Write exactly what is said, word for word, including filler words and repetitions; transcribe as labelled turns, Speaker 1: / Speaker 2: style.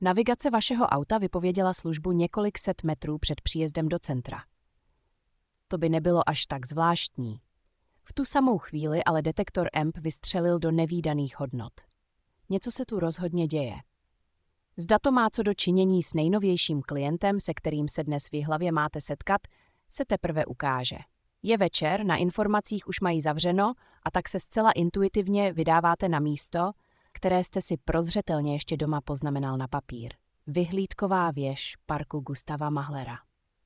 Speaker 1: Navigace vašeho auta vypověděla službu několik set metrů před příjezdem do centra. To by nebylo až tak zvláštní. V tu samou chvíli ale detektor E M P vystřelil do nevídaných hodnot. Něco se tu rozhodně děje. Zda to má co do činění s nejnovějším klientem, se kterým se dnes v Jihlavě máte setkat, se teprve ukáže. Je večer, na informacích už mají zavřeno a tak se zcela intuitivně vydáváte na místo, které jste si prozřetelně ještě doma poznamenal na papír. Vyhlídková věž parku Gustava Mahlera.